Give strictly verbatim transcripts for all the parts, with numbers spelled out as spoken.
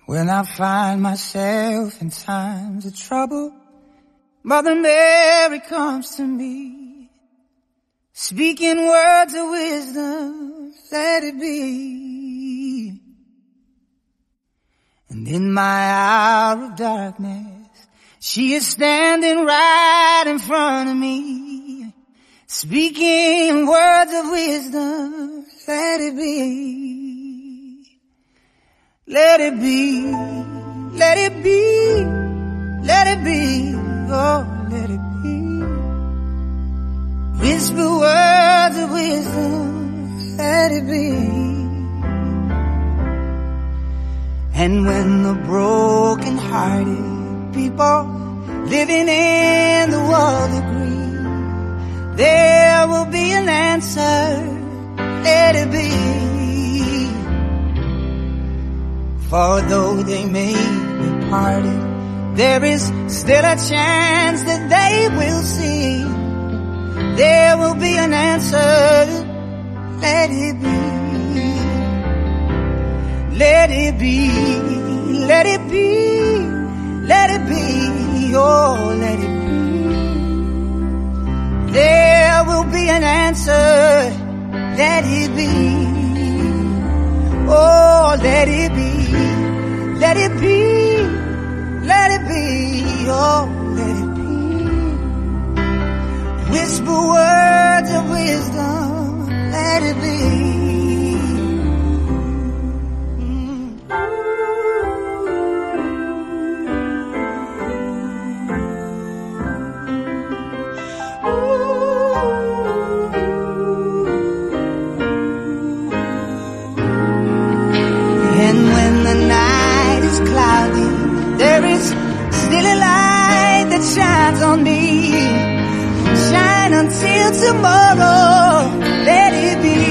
When I find myself in times of trouble, Mother Mary comes to me, speaking words of wisdom, let it be. And in my hour of darkness, she is standing right in front of me, speaking words of wisdom, let it be. Let it be, let it be, let it be, oh, let it be. Whisper words of wisdom, let it be. And when the broken-hearted people living in the world agree, there will be an answer, let it be. For though they may be parted, there is still a chance that they will see. There will be an answer, let it be. Let it be, let it be, let it be, oh, let it be. There will be an answer, let it be. Oh, let it be. Let it be, let it be, oh, let it be. Whisper words of wisdom, let it be. And when the night is cloudy, there is still a light that shines on me. Shine until tomorrow, let it be.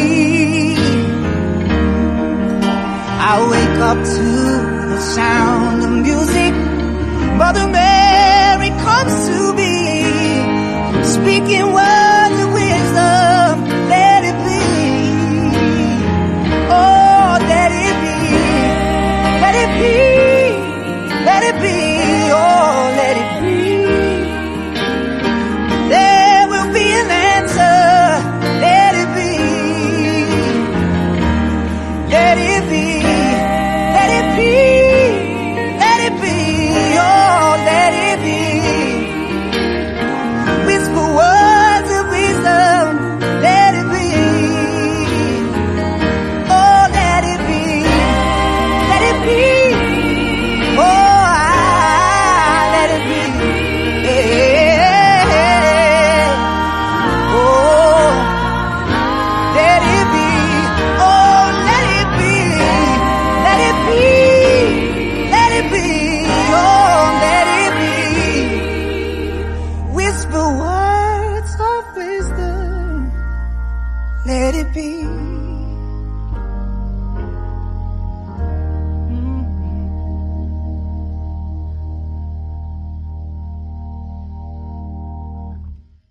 I wake up to the sound of music. Mother Mary comes to me, speaking words of wisdom, let it be. Oh, let it be. Let it be, let it be.